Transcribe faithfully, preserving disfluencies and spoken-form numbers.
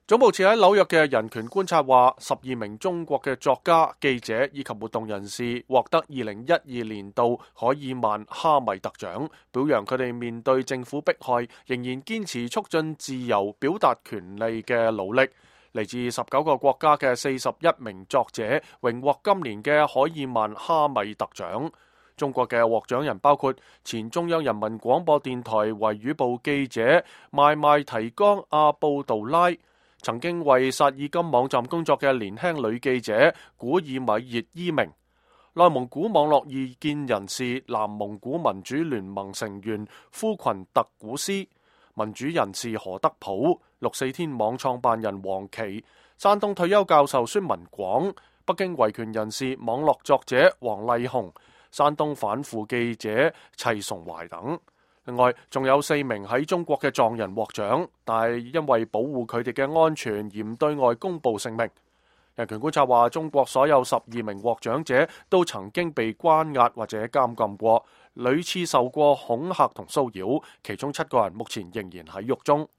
總部設喺紐約嘅人權觀察話，十二名中國嘅作家、記者以及活動人士獲得二零一二年度海爾曼哈米特獎，表揚佢哋面對政府迫害，仍然堅持促進自由表達權利嘅努力。嚟自十九個國家嘅四十一名作者榮獲今年嘅海爾曼哈米特獎。中國嘅獲獎人包括前中央人民廣播電台維語部記者邁邁提江阿布杜拉，曾經為薩爾金網站工作嘅年輕女記者古爾米葉伊明，內蒙古網絡異見人士南蒙古民主聯盟成員夫群特古斯，民主人士何德普，六四天網創辦人黃琦，山東退休教授孫文廣，北京維權人士網絡作者王麗紅，山東反腐記者齊崇懷等。另外，仲有四名喺中國嘅藏人獲獎，但係因為保護佢哋嘅安全而唔對外公佈姓名。人權觀察話，中國所有十二名獲獎者都曾經被關押或者監禁過，屢次受過恐嚇同騷擾，其中七個人目前仍然喺獄中。